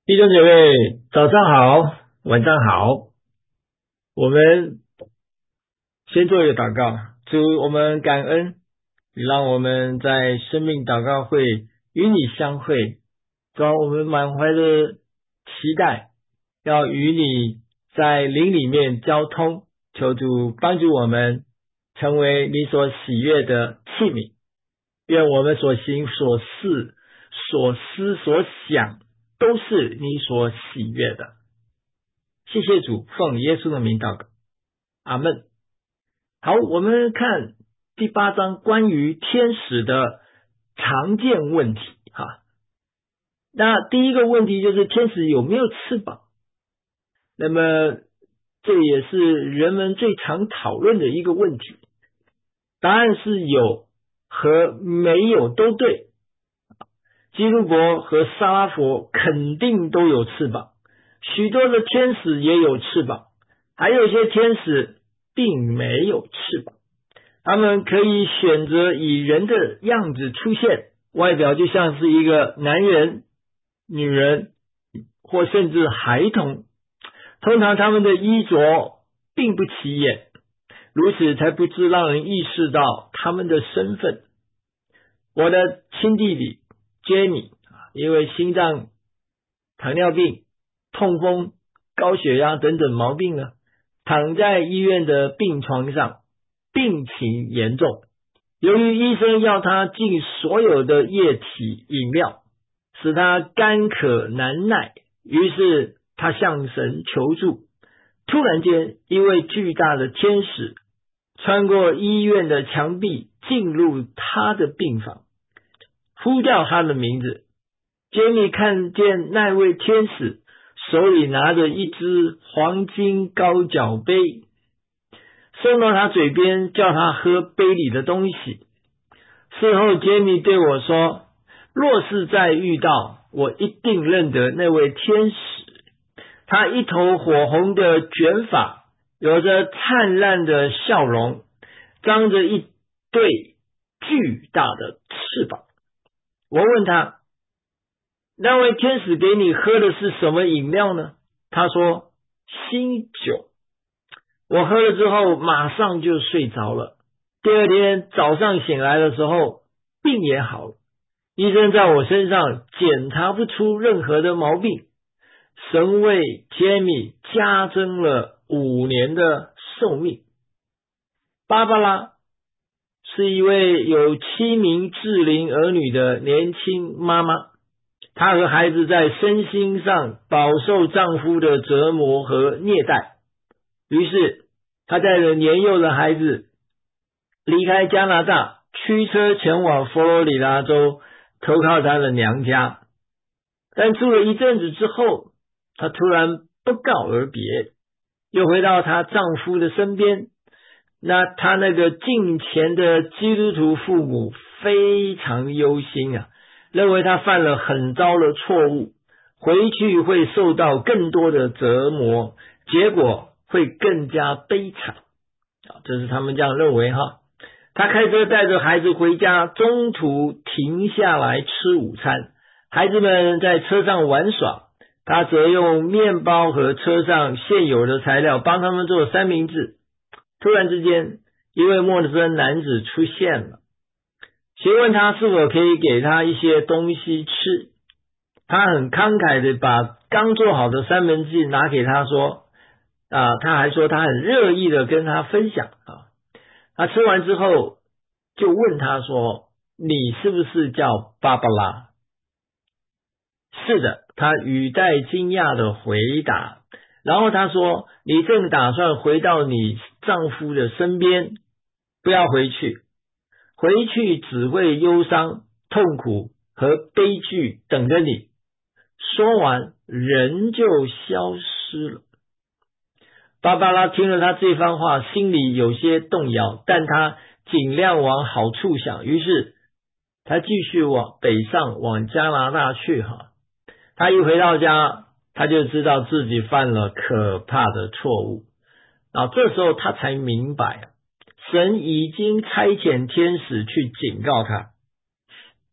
弟兄姐妹，早上好，晚上好。我们先做一个祷告。主，我们感恩，你让我们在生命祷告会与你相会。主啊，我们满怀的期待，要与你在灵里面交通。求主帮助我们成为你所喜悦的器皿。愿我们所行所事所思所想都是你所喜悦的。谢谢主，奉耶稣的名祷告，阿们。好，我们看第8章关于天使的常见问题哈。那第一个问题就是天使有没有翅膀？那么这也是人们最常讨论的一个问题。答案是有和没有都对。基督伯和撒拉佛肯定都有翅膀，许多的天使也有翅膀，还有一些天使并没有翅膀。他们可以选择以人的样子出现，外表就像是一个男人、女人或甚至孩童。通常他们的衣着并不起眼，如此才不致让人意识到他们的身份。我的亲弟弟杰米因为心脏、糖尿病、痛风、高血压等等毛病呢，躺在医院的病床上，病情严重。由于医生要他禁所有的液体饮料，使他干渴难耐，于是他向神求助。突然间，一位巨大的天使穿过医院的墙壁，进入他的病房，呼叫他的名字。杰米看见那位天使手里拿着一只黄金高脚杯，送到他嘴边，叫他喝杯里的东西。事后杰米对我说，若是再遇到，我一定认得那位天使。他一头火红的卷发，有着灿烂的笑容，张着一对巨大的翅膀。我问他，那位天使给你喝的是什么饮料呢？他说，新酒。我喝了之后马上就睡着了。第二天早上醒来的时候，病也好了。医生在我身上检查不出任何的毛病。神为杰米加增了5年的寿命。芭芭拉是一位有7名适龄儿女的年轻妈妈，她和孩子在身心上饱受丈夫的折磨和虐待，于是她带着年幼的孩子离开加拿大，驱车前往佛罗里达州投靠她的娘家。但住了一阵子之后，她突然不告而别，又回到她丈夫的身边。她那个敬虔的基督徒父母非常忧心认为她犯了很糟的错误，回去会受到更多的折磨，结果会更加悲惨这是他们这样认为她开车带着孩子回家，中途停下来吃午餐，孩子们在车上玩耍，他则用面包和车上现有的材料帮他们做三明治。突然之间，一位陌生男子出现了，询问他是否可以给他一些东西吃。他很慷慨的把刚做好的三明治拿给他说他还说他很乐意的跟他分享他吃完之后就问他说，你是不是叫芭芭拉？是的，他语带惊讶的回答。然后他说，你正打算回到你丈夫的身边，不要回去，回去只会忧伤、痛苦和悲剧等着你。说完，人就消失了。芭芭拉听了他这番话，心里有些动摇，但他尽量往好处想，于是他继续往北上，往加拿大去他一回到家，他就知道自己犯了可怕的错误这时候他才明白神已经差遣天使去警告他。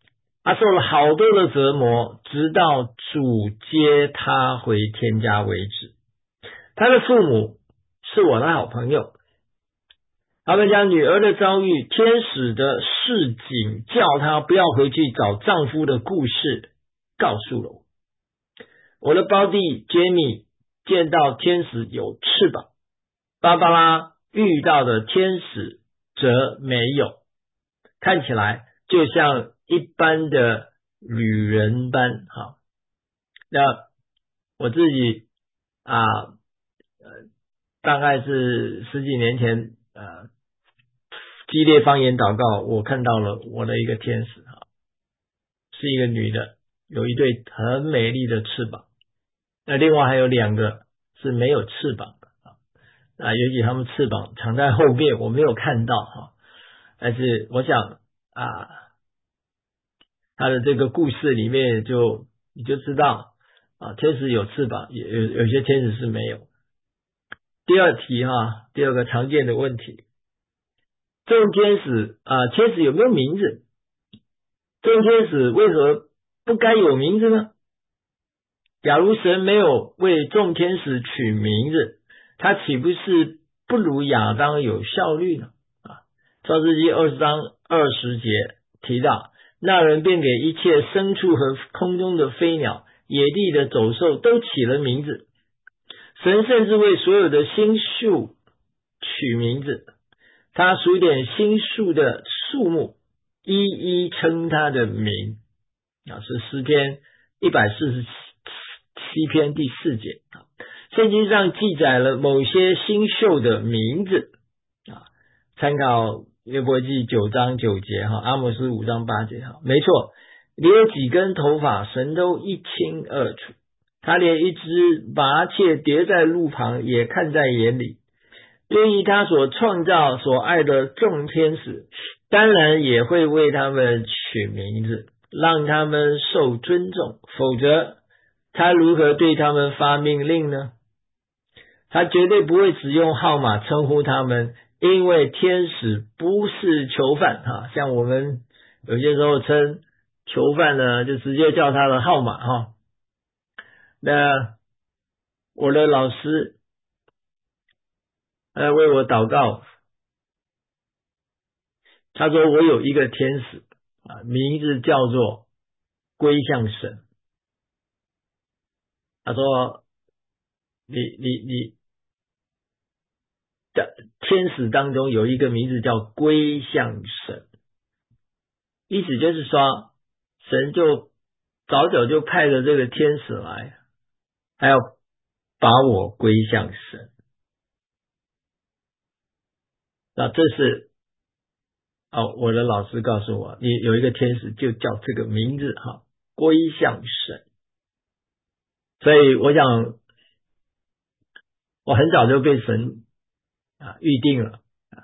他受了好多的折磨，直到主接他回天家为止。他的父母是我的好朋友，他们将女儿的遭遇、天使的示警叫她不要回去找丈夫的故事告诉了我。我的胞弟杰米见到天使有翅膀，芭芭拉遇到的天使则没有，看起来就像一般的旅人般。那我自己大概是十几年前激烈方言祷告，我看到了我的一个天使是一个女的，有一对很美丽的翅膀。那另外还有2个是没有翅膀的尤其他们翅膀藏在后面，我没有看到但是我想他的这个故事里面你就知道天使有翅膀，有些天使是没有。第二题第二个常见的问题，众天使天使有没有名字？众天使为何不该有名字呢？假如神没有为众天使取名字，他岂不是不如亚当有效率呢？创世纪20章20节提到，那人便给一切牲畜和空中的飞鸟、野地的走兽都起了名字。神甚至为所有的星宿取名字，他数点星宿的数目，一一称他的名是诗篇147篇第4节圣经上记载了某些星宿的名字参考约伯记9章9节阿摩斯5章8节没错，你有几根头发神都一清二楚，他连一只麻雀跌在路旁也看在眼里。对于他所创造所爱的众天使，当然也会为他们取名字，让他们受尊重，否则他如何对他们发命令呢？他绝对不会只用号码称呼他们，因为天使不是囚犯像我们有些时候称囚犯呢，就直接叫他的号码那我的老师为我祷告，他说我有一个天使名字叫做归向神。他说你的天使当中有一个名字叫归向神，意思就是说神就早早就派了这个天使来，还要把我归向神。那这是我的老师告诉我，你有一个天使就叫这个名字归向神。所以我想我很早就被神预定了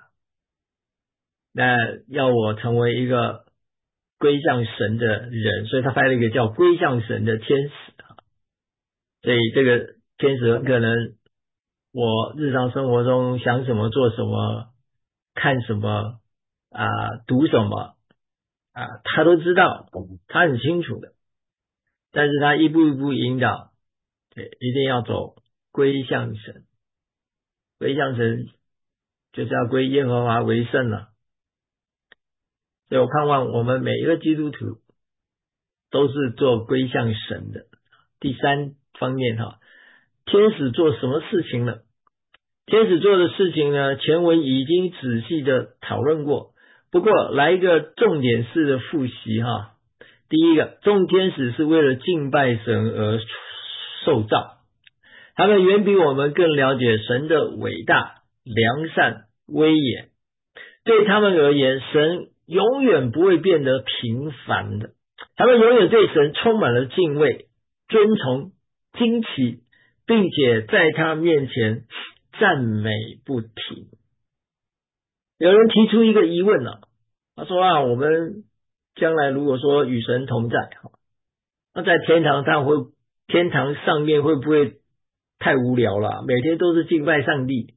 那要我成为一个归向神的人，所以他派了一个叫归向神的天使所以这个天使很可能我日常生活中想什么做什么看什么读什么他都知道，他很清楚的，但是他一步一步引导，一定要走归向神。归向神就是要归耶和华为圣了。所以我盼望我们每一个基督徒都是做归向神的。第三方面天使做什么事情呢？天使做的事情呢，前文已经仔细的讨论过，不过来一个重点式的复习第一个，众天使是为了敬拜神而受造，他们远比我们更了解神的伟大、良善、威严。对他们而言，神永远不会变得平凡的，他们永远对神充满了敬畏、尊崇、惊奇，并且在他面前赞美不停。有人提出一个疑问他说我们将来如果说与神同在那在天堂上面会不会太无聊了？每天都是敬拜上帝。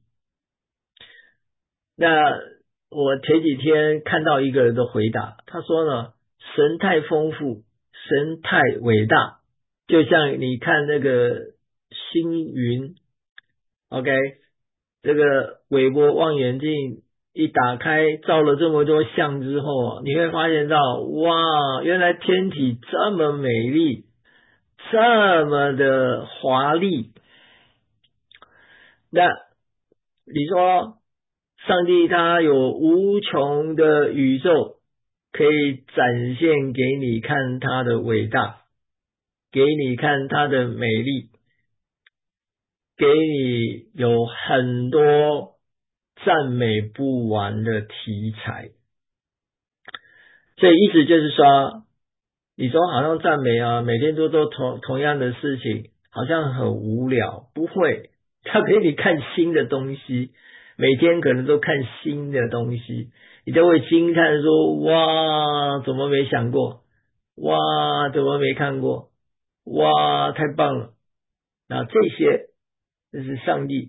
那我前几天看到一个人的回答，他说呢， 神太丰富，神太伟大，就像你看那个星云 ，OK， 这个韦伯望远镜一打开，照了这么多相之后，你会发现到，哇，原来天体这么美丽，这么的华丽。那你说，上帝他有无穷的宇宙，可以展现给你看他的伟大，给你看他的美丽，给你有很多赞美不完的题材。所以意思就是说，你说好像赞美啊，每天都做同样的事情，好像很无聊。不会，他给你看新的东西，每天可能都看新的东西，你就会惊叹说，哇，怎么没想过？哇，怎么没看过？哇，太棒了。那这些就是上帝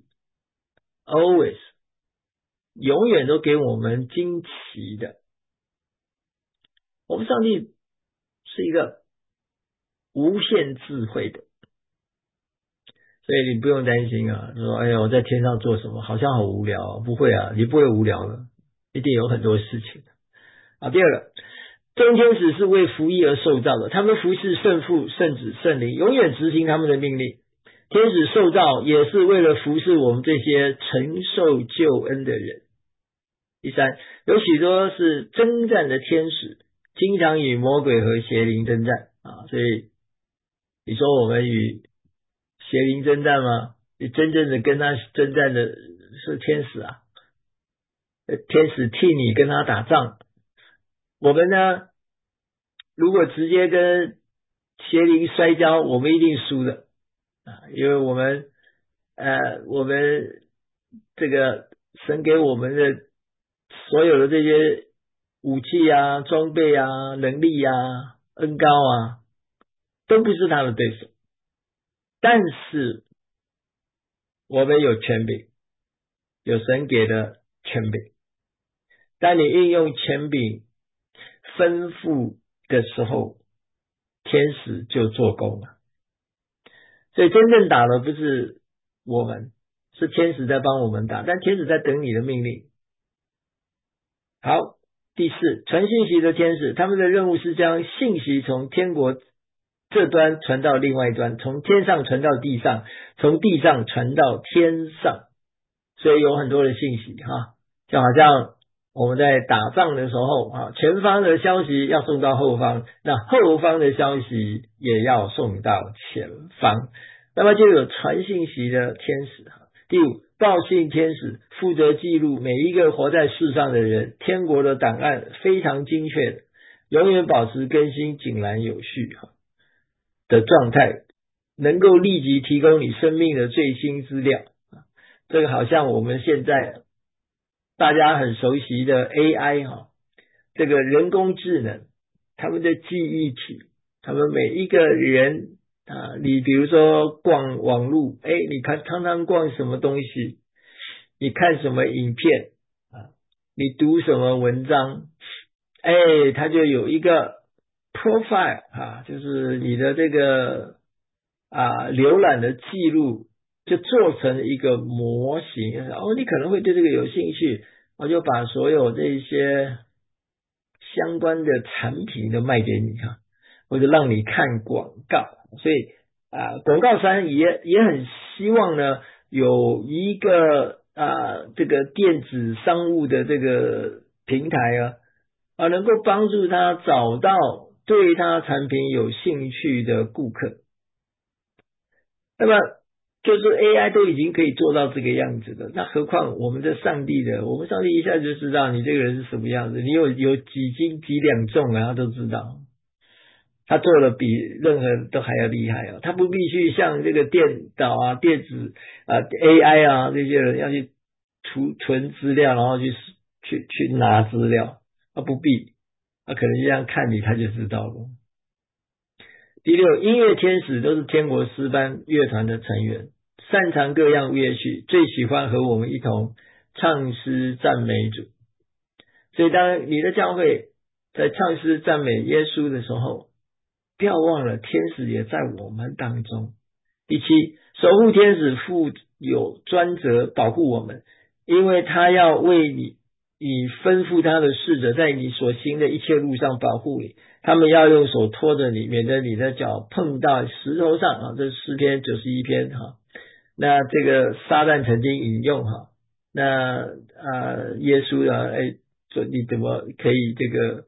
always 永远都给我们惊奇的。我们上帝是一个无限智慧的，所以你不用担心啊，说哎呀我在天上做什么，好像好无聊啊。不会啊，你不会无聊的，一定有很多事情啊。第二个，众天使是为服役而受造的，他们服侍圣父、圣子、圣灵，永远执行他们的命令。天使受造也是为了服侍我们这些承受救恩的人。第三，有许多是征战的天使，经常与魔鬼和邪灵征战啊。所以你说我们与邪灵征战吗？你真正的跟他征战的是天使啊，天使替你跟他打仗。我们呢，如果直接跟邪灵摔跤，我们一定输的啊，因为我们这个神给我们的所有的这些武器啊、装备啊、能力啊、恩膏啊，都不是他的对手。但是我们有权柄，有神给的权柄。当你运用权柄吩咐的时候，天使就做工了。所以真正打的不是我们，是天使在帮我们打，但天使在等你的命令。好，第四，传信息的天使，他们的任务是将信息从天国这端传到另外一端，从天上传到地上，从地上传到天上。所以有很多的信息哈，就好像我们在打仗的时候啊，前方的消息要送到后方，那后方的消息也要送到前方，那么就有传信息的天使。第五，报信天使负责记录每一个活在世上的人，天国的档案非常精确的，永远保持更新井然有序的状态，能够立即提供你生命的最新资料。这个好像我们现在大家很熟悉的 AI 这个人工智能，他们的记忆体，他们每一个人你比如说逛网路，你常常逛什么东西，你看什么影片你读什么文章，它就有一个 profile 就是你的这个浏览的记录，就做成一个模型。你可能会对这个有兴趣，我就把所有这些相关的产品都卖给你或者让你看广告。所以广告商也很希望呢，有一个这个电子商务的这个平台能够帮助他找到对他产品有兴趣的顾客。那么就是 AI 都已经可以做到这个样子的，那何况我们的上帝的，我们上帝一下就知道你这个人是什么样子，你有几斤几两重他都知道。他做的比任何人都还要厉害他不必须像这个电脑电子AI 这些人要去存资料，然后去拿资料，不必，可能这样看你他就知道了。第六，音乐天使都是天国诗班乐团的成员，擅长各样乐曲，最喜欢和我们一同唱诗赞美主。所以当你的教会在唱诗赞美耶稣的时候，不要忘了天使也在我们当中。第七，守护天使负有专责保护我们，因为他要为你吩咐他的使者，在你所行的一切路上保护你，他们要用手托着你，免得你的脚碰到石头上啊。这是诗篇91篇哈。那这个撒旦曾经引用哈，那耶稣说你怎么可以这个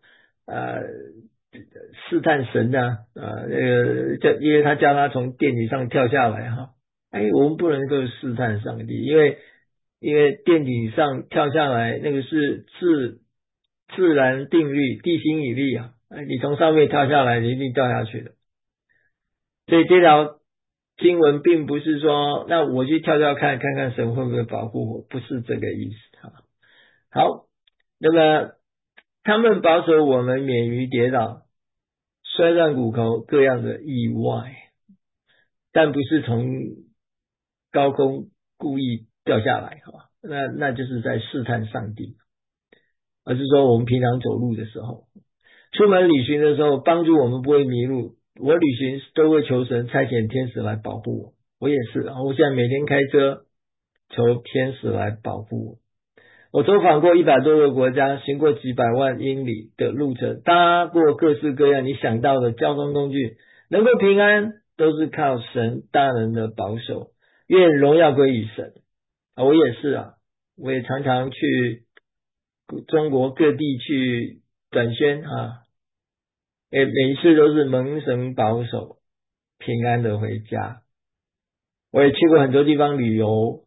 试探神呢？因为他叫他从殿顶上跳下来哈。我们不能够试探上帝，因为殿顶上跳下来那个是自然定律，地心引力啊。你从上面跳下来，你一定掉下去的。所以这条经文并不是说，那我去跳跳看看神会不会保护我，不是这个意思哈。好，那么他们保守我们免于跌倒、摔断骨头各样的意外，但不是从高空故意掉下来哈，那就是在试探上帝，而是说我们平常走路的时候，出门旅行的时候，帮助我们不会迷路。我旅行都会求神差遣天使来保护我，我也是我现在每天开车求天使来保护我。我走访过100多个国家，行过几百万英里的路程，搭过各式各样你想到的交通工具，能够平安都是靠神大能的保守，愿荣耀归于神。我也是我也常常去中国各地去短宣每一次都是蒙神保守，平安的回家。我也去过很多地方旅游，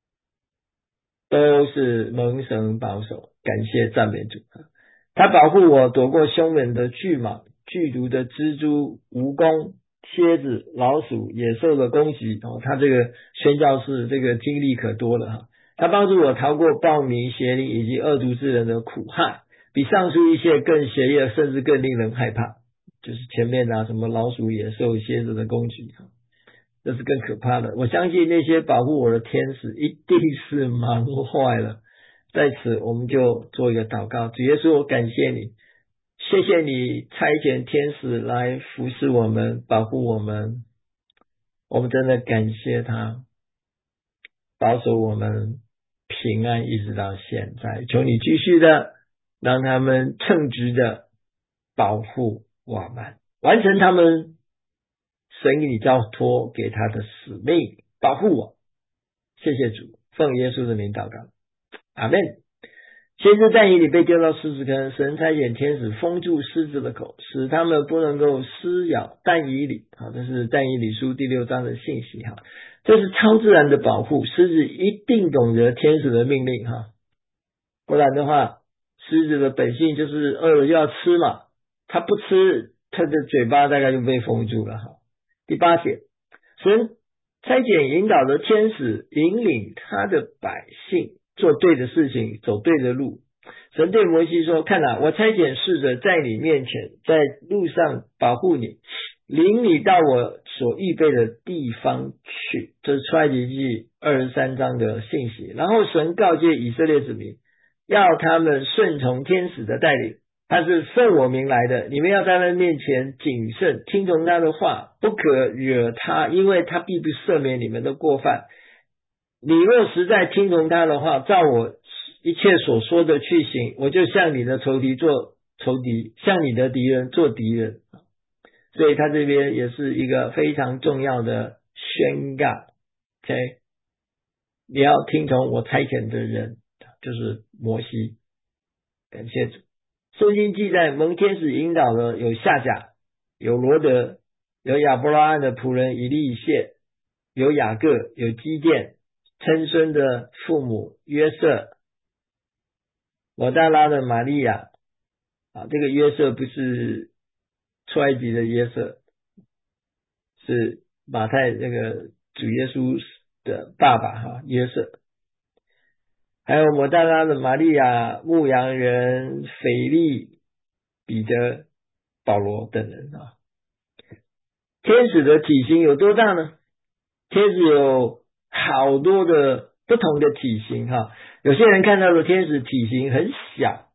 都是蒙神保守，感谢赞美主。他保护我躲过凶猛的巨蟒、剧毒的蜘蛛、蜈蚣、蝎子、老鼠、野兽的攻击他这个宣教士这个经历可多了他帮助我逃过暴民、邪灵以及恶毒之人的苦害，比上述一切更邪恶，甚至更令人害怕。就是前面什么老鼠、野兽、蝎子的攻击这是更可怕的。我相信那些保护我的天使一定是忙坏了。在此我们就做一个祷告。主耶稣，我感谢你，谢谢你差遣天使来服侍我们，保护我们，我们真的感谢他保守我们平安一直到现在。求你继续的让他们称职的保护我们，完成他们神给你交托给他的使命，保护我。谢谢主，奉耶稣的名祷告，阿们。先知但以理被丢到狮子坑，神差遣天使封住狮子的口，使他们不能够撕咬但以理。这是但以理书第6章的信息这是超自然的保护，狮子一定懂得天使的命令不然的话，狮子的本性就是饿了就要吃嘛，它不吃，它的嘴巴大概就被封住了第8节，神差遣引导的天使引领他的百姓做对的事情，走对的路。神对摩西说，看我差遣使者在你面前，在路上保护你，领你到我所预备的地方去。这是出埃及记23章的信息。然后神告诫以色列子民，要他们顺从天使的带领，他是奉我名来的，你们要在他面前谨慎，听从他的话，不可惹他，因为他必不赦免你们的过犯。你若实在听从他的话，照我一切所说的去行，我就向你的仇敌做仇敌，向你的敌人做敌人。所以他这边也是一个非常重要的宣告 OK， 你要听从我差遣的人，就是摩西。感谢主。圣经记载蒙天使引导的有夏甲，有罗德，有亚伯拉罕的仆人以利谢，有雅各，有基甸，称孙的父母约瑟，抹大拉的玛利亚这个约瑟不是出埃及的约瑟，是马太那个主耶稣的爸爸约瑟，还有抹大拉的玛利亚、牧羊人腓利、彼得、保罗等人天使的体型有多大呢？天使有好多的不同的体型有些人看到的天使体型很小，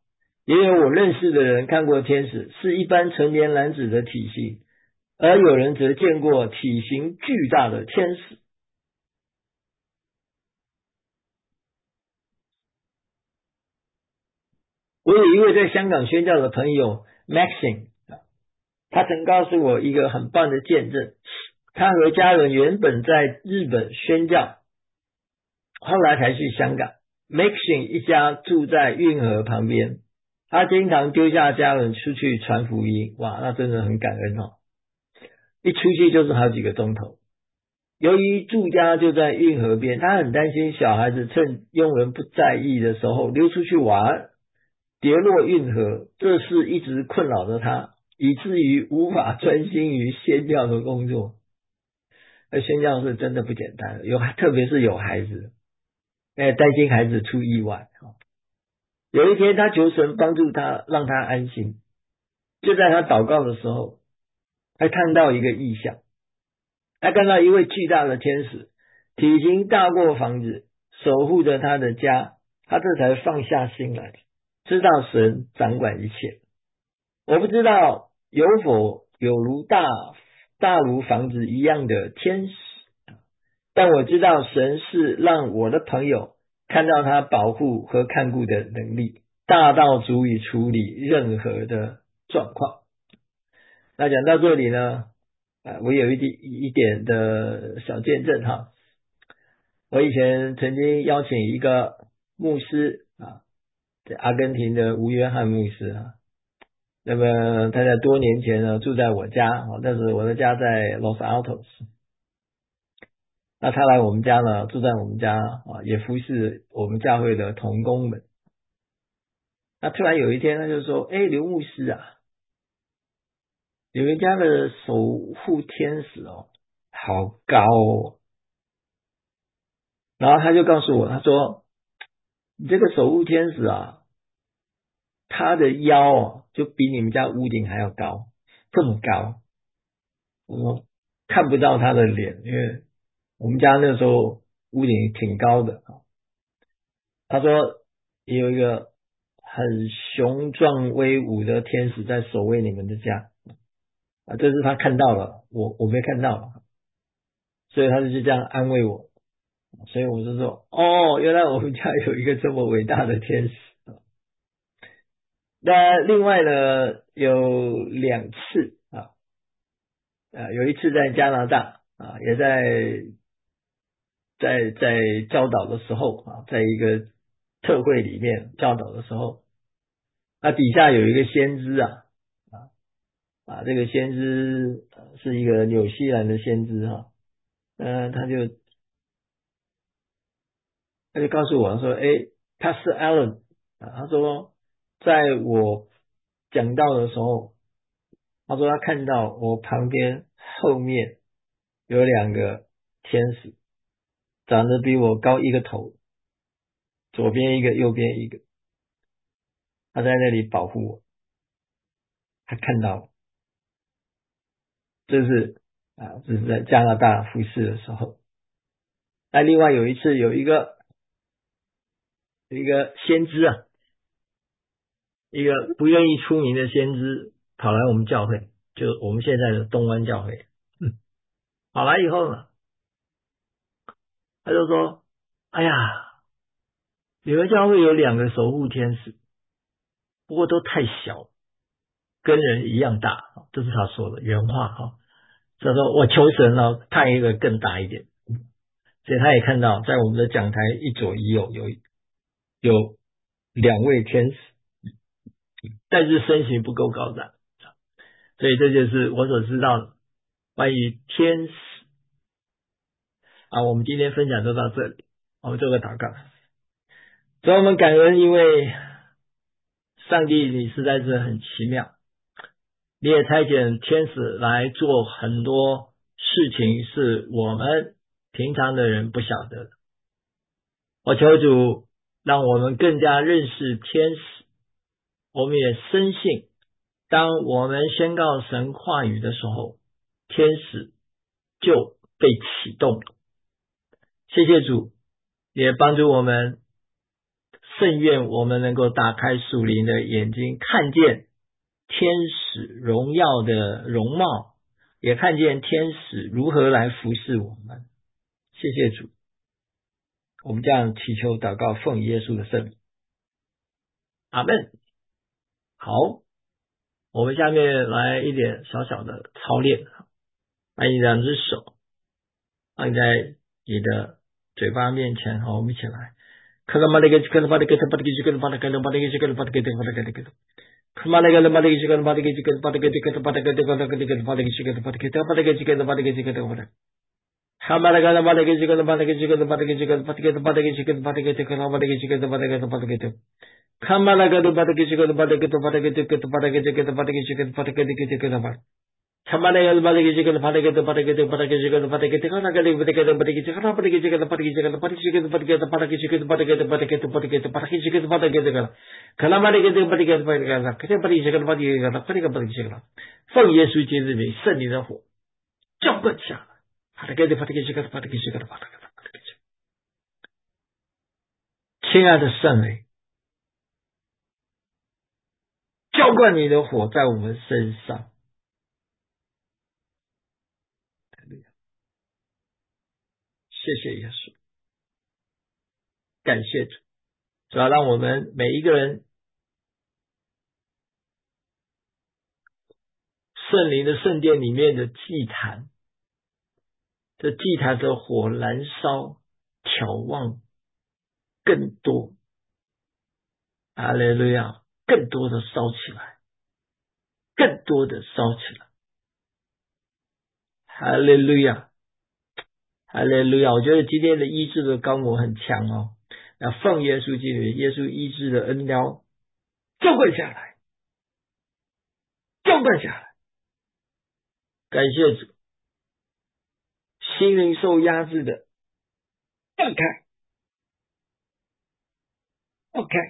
也有我认识的人看过天使，是一般成年男子的体型，而有人则见过体型巨大的天使。我有一位在香港宣教的朋友 Maxine， 他曾告诉我一个很棒的见证。他和家人原本在日本宣教，后来才去香港。Maxine 一家住在运河旁边，他经常丢下家人出去传福音。哇，那真的很感恩哦！一出去就是好几个钟头。由于住家就在运河边，他很担心小孩子趁佣人不在意的时候溜出去玩，跌落运河。这事一直困扰着他，以至于无法专心于宣教的工作。宣教是真的不简单，特别是有孩子，担心孩子出意外。有一天他求神帮助他，让他安心。就在他祷告的时候，他看到一个异象。他看到一位巨大的天使，体型大过房子，守护着他的家。他这才放下心来，知道神掌管一切。我不知道有否有大如房子一样的天使，但我知道神是让我的朋友看到他保护和看顾的能力，大到足以处理任何的状况。那讲到这里呢，我有一点的小见证哈。我以前曾经邀请一个牧师阿根廷的吴约翰牧师那么他在多年前呢住在我家，但是我的家在 Los Altos。那他来我们家呢，住在我们家也服侍我们教会的同工们。那突然有一天他就说：刘牧师啊，你们家的守护天使好高哦。然后他就告诉我，他说你这个守护天使他的腰就比你们家屋顶还要高，这么高。我说看不到他的脸，因为我们家那时候屋顶挺高的。他说有一个很雄壮威武的天使在守卫你们的家这是他看到了，我没看到，所以他就这样安慰我。所以我就说原来我们家有一个这么伟大的天使。那另外呢有2次有一次在加拿大也在教导的时候在一个特会里面教导的时候，那底下有一个先知这个先知是一个纽西兰的先知他就告诉我说他是 Alan 他说在我讲道的时候，他说他看到我旁边后面有2个天使，长得比我高1个头，左边一个右边一个，他在那里保护我。他看到了，这是在加拿大服侍的时候。那另外有一次有一个先知一个不愿意出名的先知跑来我们教会，就我们现在的东湾教会。跑来以后呢，他就说哎呀，你们教会有2个守护天使，不过都太小，跟人一样大，这是他说的原话他说我求神派一个更大一点。所以他也看到在我们的讲台一左一右有2位天使，但是身形不够高大。所以这就是我所知道的关于天使我们今天分享就到这里，我们做个祷告。所以我们感恩，因为上帝你实在是很奇妙，你也差遣天使来做很多事情是我们平常的人不晓得的。我求主让我们更加认识天使，我们也深信当我们宣告神话语的时候，天使就被启动了。谢谢主，也帮助我们甚愿我们能够打开属灵的眼睛，看见天使荣耀的容貌，也看见天使如何来服侍我们。谢谢主，我们这样祈求祷告，奉耶稣的圣名，阿们。好，我们下面来一点小小的操练，把你两只手放在你的嘴巴面前，好，我们一起来。奉耶稣基督的名，圣灵的火浇灌下来。亲爱的圣灵，浇灌你的火在我们身上。谢谢耶稣，感谢主，主要让我们每一个人圣灵的圣殿里面的祭坛，这祭坛的火燃烧，眺望更多，哈利路亚，更多的烧起来，更多的烧起来，哈利路亚，哈利路亚。我觉得今天的医治的高摩很强哦，那奉耶稣基督，耶稣医治的恩膏浇灌下来，浇灌下来，感谢主，心灵受压制的放开，放开，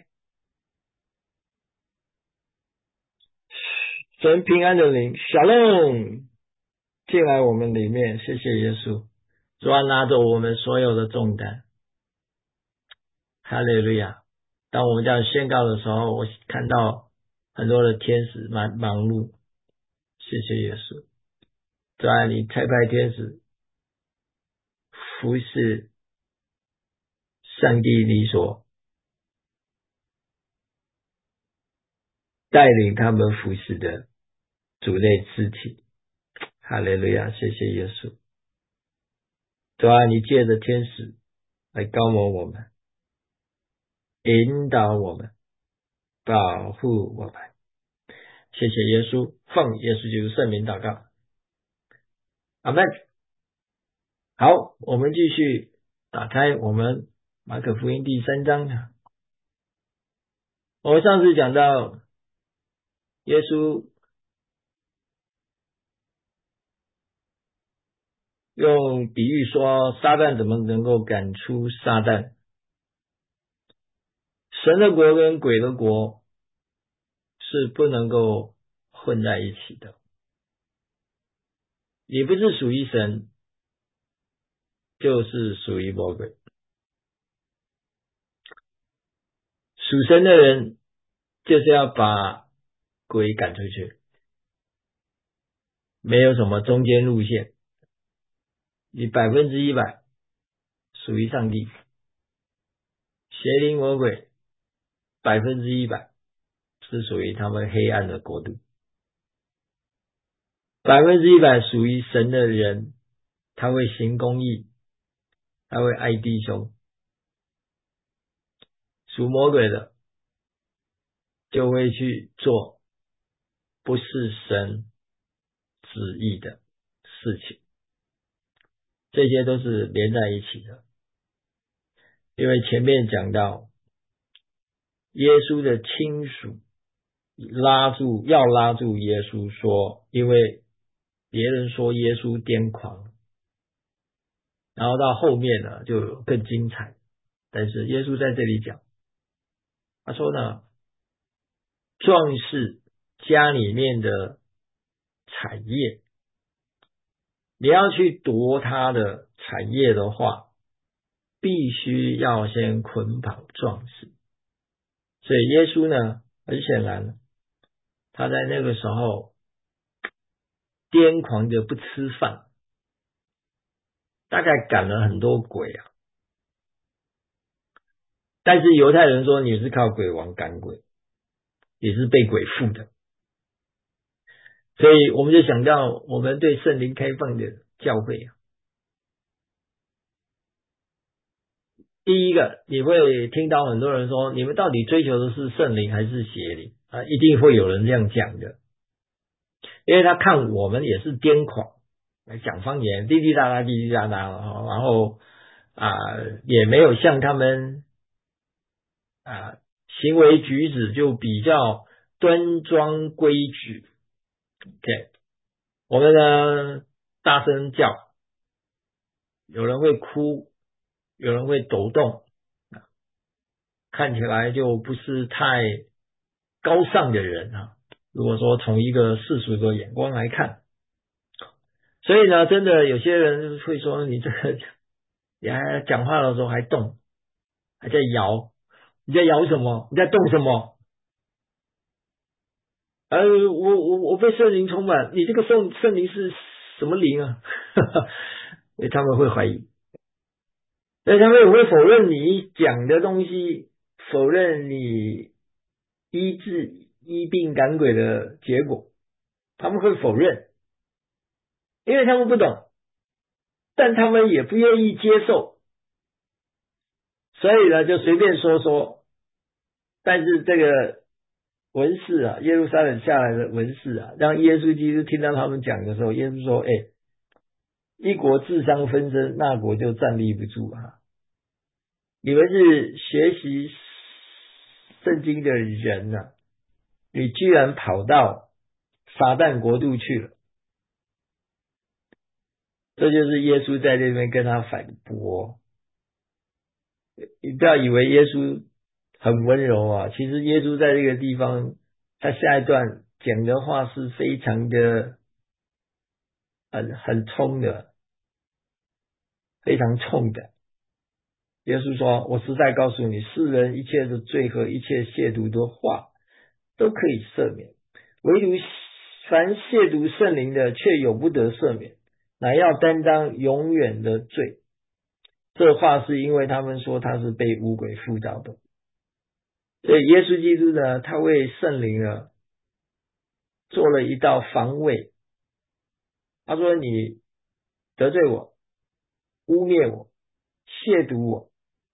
神平安的灵，Shalom进来我们里面，谢谢耶稣，主啊，拿走我们所有的重担，哈利路亚。当我们这样宣告的时候，我看到很多的天使忙碌，谢谢耶稣，主啊，你差派天使服侍上帝你所带领他们服侍的主内肢体，哈利路亚，谢谢耶稣，主啊，你借着天使来高摩我们，引导我们，保护我们，谢谢耶稣，奉耶稣基督圣名祷告，阿们。好，我们继续打开我们马可福音第3章。我们上次讲到耶稣用比喻说撒旦怎么能够赶出撒旦，神的国跟鬼的国是不能够混在一起的，你不是属于神就是属于魔鬼，属神的人就是要把鬼赶出去，没有什么中间路线，你100%属于上帝，邪灵魔鬼100%是属于他们黑暗的国度，100%属于神的人，他会行公义，他会爱弟兄，属魔鬼的就会去做不是神旨意的事情，这些都是连在一起的。因为前面讲到耶稣的亲属要拉住耶稣说，因为别人说耶稣癫狂，然后到后面呢就更精彩，但是耶稣在这里讲，他说呢，壮士家里面的产业，你要去夺他的产业的话，必须要先捆绑壮士。 所以耶稣呢，很显然他在那个时候癫狂的不吃饭，大概赶了很多鬼啊。但是犹太人说你是靠鬼王赶鬼，也是被鬼附的。所以我们就想到我们对圣灵开放的教会啊，第一个你会听到很多人说，你们到底追求的是圣灵还是邪灵啊？一定会有人这样讲的，因为他看我们也是癫狂，讲方言，滴滴答答，滴滴答答，然后也没有像他们行为举止就比较端庄规矩。OK， 我们呢大声叫，有人会哭，有人会抖动，看起来就不是太高尚的人啊。如果说从一个世俗的眼光来看，所以呢，真的有些人会说你这个，你还讲话的时候还动，还在摇，你在摇什么？你在动什么？我被圣灵充满，你这个圣灵是什么灵啊？所以他们会怀疑，所以他们也会否认你讲的东西，否认你医病赶鬼的结果，他们会否认，因为他们不懂，但他们也不愿意接受，所以呢就随便说说。但是这个文士啊，耶路撒冷下来的文士啊，让耶稣基督听到他们讲的时候，耶稣说：“一国自相纷争，那国就站立不住啊！你们是学习圣经的人啊，你居然跑到撒旦国度去了。”这就是耶稣在那边跟他反驳。你不要以为耶稣很温柔啊，其实耶稣在这个地方，他下一段讲的话是非常的很冲的，非常冲的。耶稣说：“我实在告诉你，世人一切的罪和一切亵渎的话都可以赦免，唯独凡亵渎圣灵的，却永不得赦免，乃要担当永远的罪。”这话是因为他们说他是被污鬼附着的。所以耶稣基督呢，他为圣灵呢做了一道防卫。他说：“你得罪我，污蔑我，亵渎我，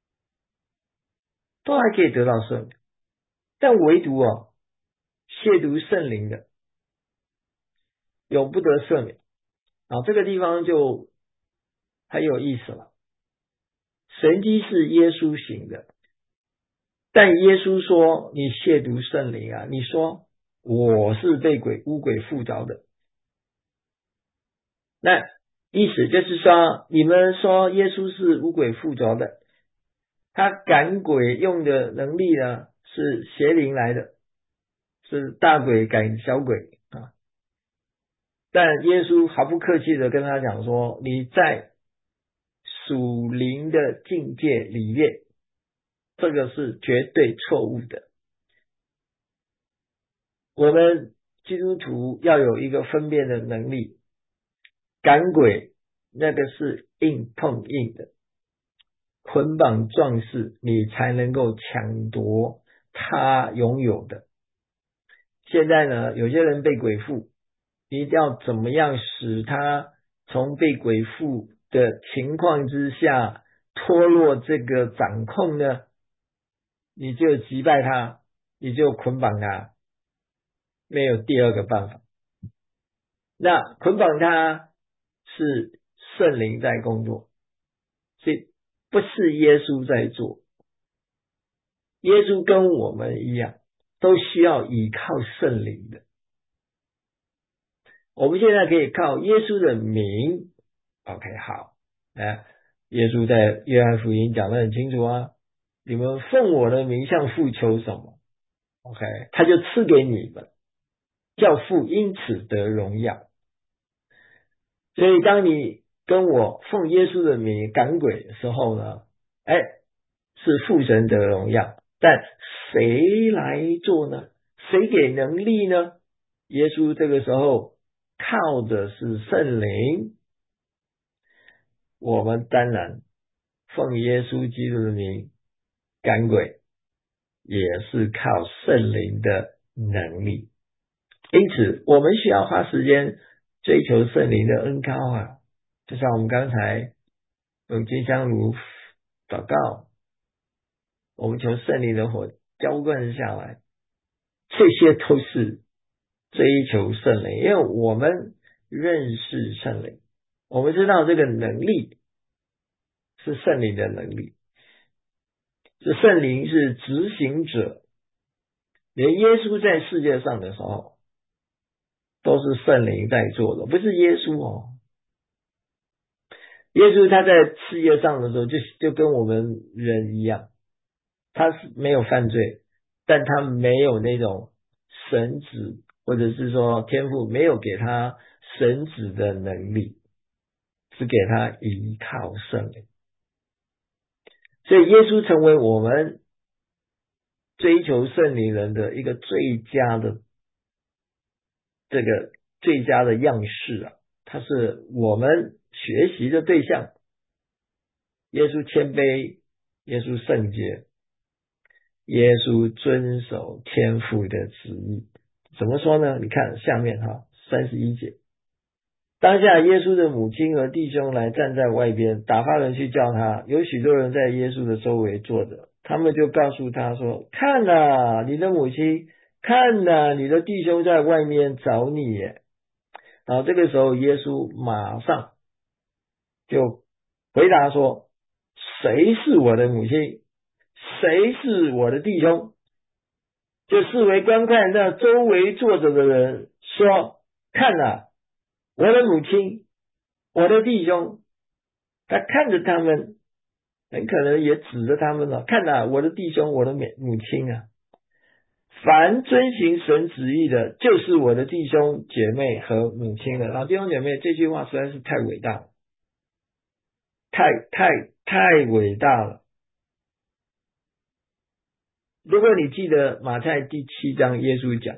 都还可以得到赦免，但唯独亵渎圣灵的，永不得赦免。”这个地方就很有意思了。神迹是耶稣行的，但耶稣说你亵渎圣灵啊，你说我是被污鬼附着的，那意思就是说，你们说耶稣是污鬼附着的，他赶鬼用的能力呢是邪灵来的，是大鬼赶小鬼啊。但耶稣毫不客气的跟他讲说，你在属灵的境界里面，这个是绝对错误的。我们基督徒要有一个分辨的能力，赶鬼那个是硬碰硬的，捆绑壮士，你才能够抢夺他拥有的。现在呢，有些人被鬼附，你一定要怎么样使他从被鬼附的情况之下脱落这个掌控呢？你就击败他，你就捆绑他，没有第二个办法。那捆绑他是圣灵在工作，所以不是耶稣在做。耶稣跟我们一样，都需要依靠圣灵的。我们现在可以靠耶稣的名 OK 好，耶稣在约翰福音讲得很清楚啊，你们奉我的名向父求什么 OK 他就赐给你们，叫父因此得荣耀。所以当你跟我奉耶稣的名赶鬼的时候呢，是父神得荣耀， 但谁来做呢？谁给能力呢？耶稣这个时候靠的是圣灵，我们当然奉耶稣基督的名赶鬼，也是靠圣灵的能力。因此我们需要花时间追求圣灵的恩膏啊，就像我们刚才用金香炉祷告，我们求圣灵的火浇灌下来，这些都是追求圣灵，因为我们认识圣灵，我们知道这个能力是圣灵的能力，这圣灵是执行者，连耶稣在世界上的时候都是圣灵在做的，不是耶稣哦。耶稣他在世界上的时候就跟我们人一样，他是没有犯罪，但他没有那种神子或者是说天父没有给他神子的能力，只给他依靠圣灵。所以耶稣成为我们追求圣灵人的一个最佳的样式啊，他是我们学习的对象。耶稣谦卑，耶稣圣洁，耶稣遵守天父的旨意。怎么说呢？你看下面31节，当下耶稣的母亲和弟兄来站在外边，打发人去叫他。有许多人在耶稣的周围坐着，他们就告诉他说：看啊，你的母亲，看啊，你的弟兄在外面找你耶。然后这个时候耶稣马上就回答说：谁是我的母亲？谁是我的弟兄？就视为观看那周围坐着的人说：看啊，我的母亲，我的弟兄。他看着他们，很可能也指着他们了。看啊，我的弟兄，我的母亲啊！凡遵行神旨意的，就是我的弟兄姐妹和母亲了。然后弟兄姐妹这句话实在是太伟大了，太伟大了。如果你记得马太第7章，耶稣讲，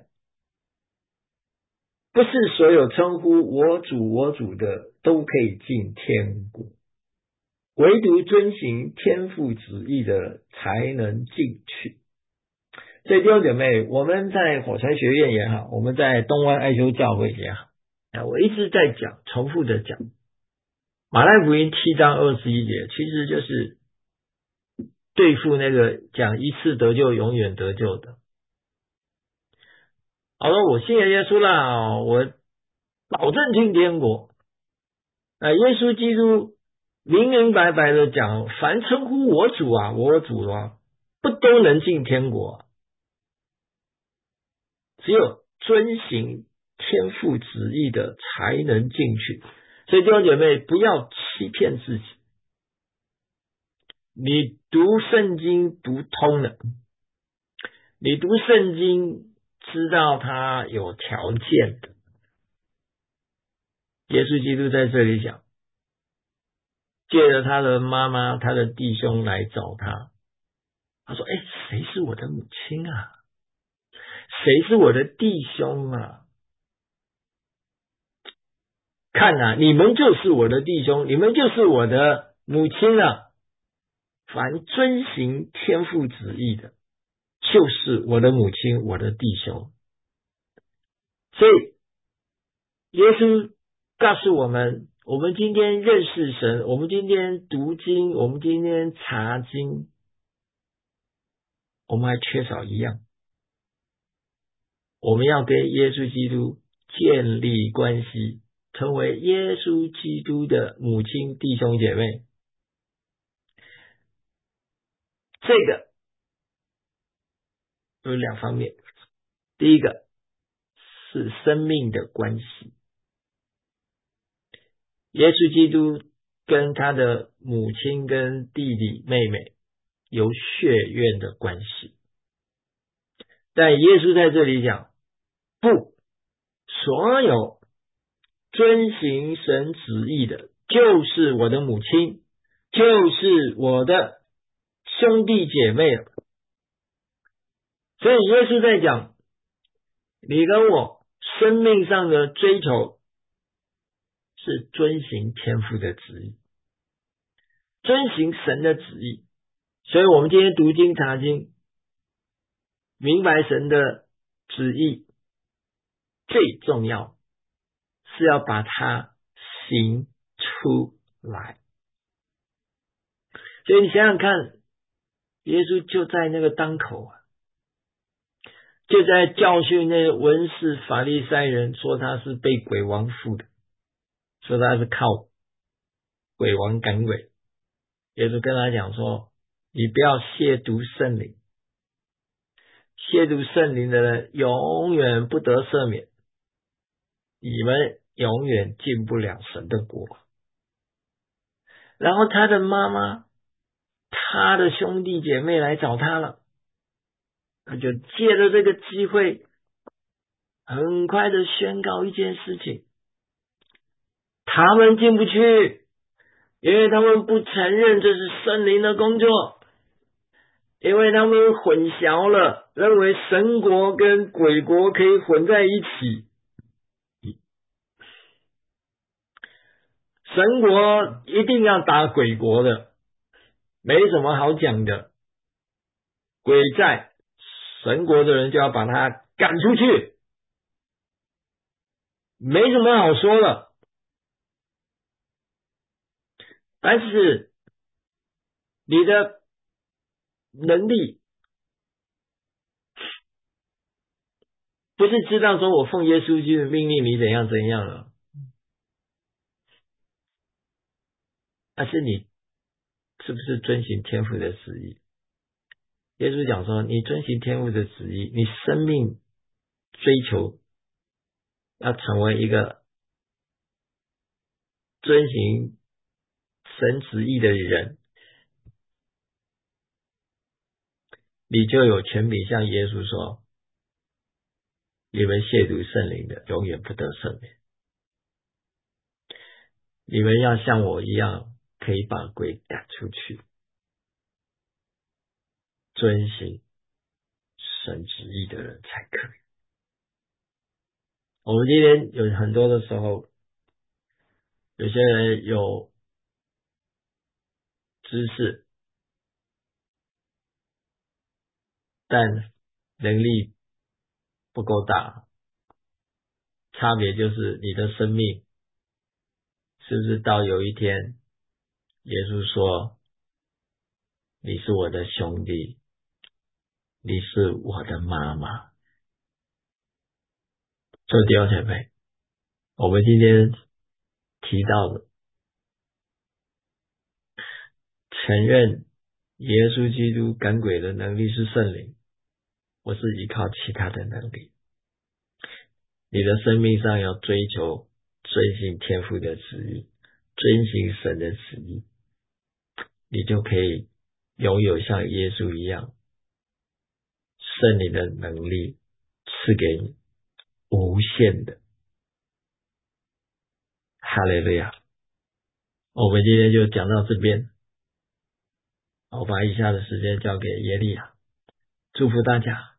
不是所有称呼我主我主的都可以进天国，唯独遵行天父旨意的才能进去。所以弟兄姐妹，我们在火柴学院也好，我们在东湾爱修教会也好，我一直在讲，重复的讲马太福音7章21节，其实就是对付那个讲一次得救永远得救的。好了，我信了耶稣了，我保证进天国。耶稣基督明明白白的讲，凡称呼我主啊，我主啊，不都能进天国啊？只有遵行天父旨意的才能进去。所以弟兄姐妹，不要欺骗自己。你读圣经读通了，你读圣经知道它有条件的。耶稣基督在这里讲，借着他的妈妈他的弟兄来找他，他说谁是我的母亲啊？谁是我的弟兄啊？看啊，你们就是我的弟兄，你们就是我的母亲啊。凡遵行天父旨意的，就是我的母亲，我的弟兄。所以耶稣告诉我们，我们今天认识神，我们今天读经，我们今天查经，我们还缺少一样，我们要跟耶稣基督建立关系，成为耶稣基督的母亲弟兄姐妹。这个有2方面，第一个是生命的关系，耶稣基督跟他的母亲跟弟弟妹妹有血缘的关系，但耶稣在这里讲，不，所有遵行神旨意的，就是我的母亲，就是我的兄弟姐妹了。 所以耶稣在讲，你跟我生命上的追求是遵行天父的旨意，遵行神的旨意。所以我们今天读经查经，明白神的旨意，最重要是要把它行出来。所以你想想看，耶稣就在那个当口啊，就在教训那文士法利赛人，说他是被鬼王附的，说他是靠鬼王赶鬼。耶稣跟他讲说，你不要亵渎圣灵，亵渎圣灵的人永远不得赦免，你们永远进不了神的国。然后他的妈妈，他的兄弟姐妹来找他了，他就借着这个机会很快的宣告一件事情，他们进不去，因为他们不承认这是圣灵的工作，因为他们混淆了，认为神国跟鬼国可以混在一起。神国一定要打鬼国的，没什么好讲的。鬼在，神国的人就要把他赶出去，没什么好说的。但是你的能力不是知道说我奉耶稣基督的命令你怎样怎样了，而是你是不是遵行天父的旨意。耶稣讲说，你遵行天父的旨意，你生命追求要成为一个遵行神旨意的人，你就有权柄向耶稣说，你们亵渎圣灵的永远不得赦免，你们要像我一样可以把鬼赶出去，遵行神旨意的人才可以。我们今天有很多的时候，有些人有知识，但能力不够大，差别就是你的生命是不是到有一天耶稣说，你是我的兄弟，你是我的妈妈。做弟兄姐妹，我们今天提到的，承认耶稣基督赶鬼的能力是圣灵，我是依靠其他的能力。你的生命上要追求遵行天父的旨意，遵行神的旨意，你就可以拥有像耶稣一样圣灵的能力赐给你无限的。哈利路亚！我们今天就讲到这边，我把以下的时间交给耶利亚，祝福大家。